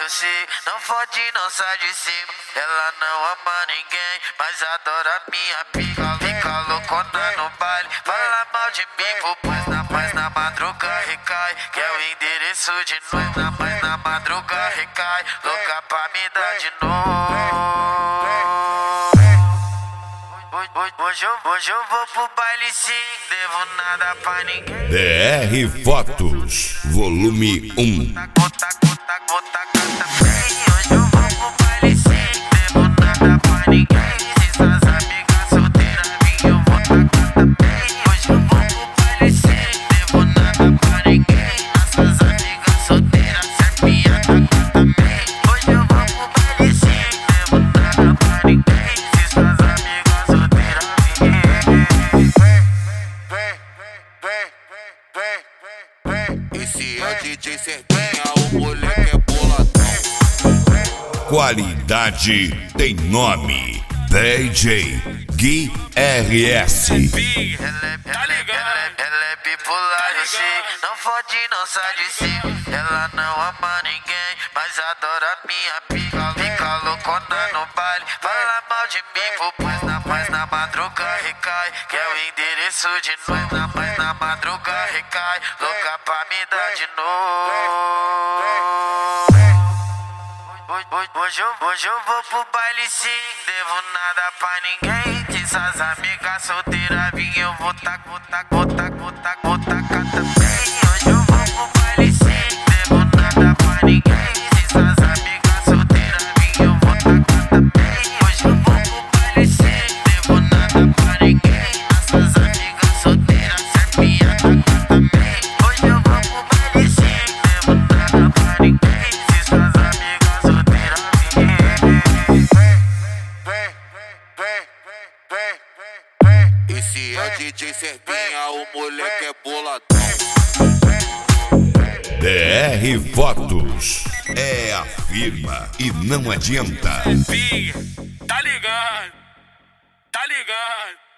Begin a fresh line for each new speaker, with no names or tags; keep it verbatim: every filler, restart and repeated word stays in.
eu sei, não fode, não sai de cima. Ela não ama ninguém, mas adora minha pica. Fica loucona no baile, fala mal de mim pro paz na paz, na madruga recai. Quer o endereço de novo, na paz, na madruga recai. Louca pra me dar de novo. Hoje eu, hoje eu vou pro baile sim, devo nada pra ninguém.
D R Fotos, volume um.
Bota, bota, bota, canta bem. Hoje eu vou pro baile sim, devo nada pra ninguém. Se suas amigas solteiras vir, eu vou tá, canta bem. Hoje eu vou pro baile sim, devo nada pra ninguém. Nossas amigas solteiras, se minha tá, canta bem. Hoje eu vou pro baile sim, devo nada pra ninguém. Se suas amigas solteiras
esse é D J Serguinha, o moleque é boladão.
Qualidade tem nome. D J Gui R S.
Ela é, ela, ela, ela é bipolar, eu sei, não fode, não sai de cima. Ela não ama ninguém, mas adora minha pica. Fica loucona no baile, fala mal de mim pro paz na paz, na madruga recai. Quer o endereço de novo, na paz, na madruga recai. Louca pra me dar de novo. Hoje eu, hoje eu vou pro baile sim, devo nada pra ninguém. Se suas amigas solteiras vir, eu vou tá, vou tá, vou tá, vou tá, vou tá, canta bem. Hoje eu vou pro baile sim, devo nada pra ninguém. Se suas amigas solteiras vir, eu vou tá, canta bem. Hoje eu vou pro baile sim, devo nada pra ninguém. Nossas amigas solteiras, se minha tá, canta bem. Hoje eu vou pro baile sim, devo nada pra ninguém. Se suas amigas solteiras
esse é D J Serguinha, o moleque é boladão.
D R Fotos é a firma e não adianta.
Tá ligado, tá ligado.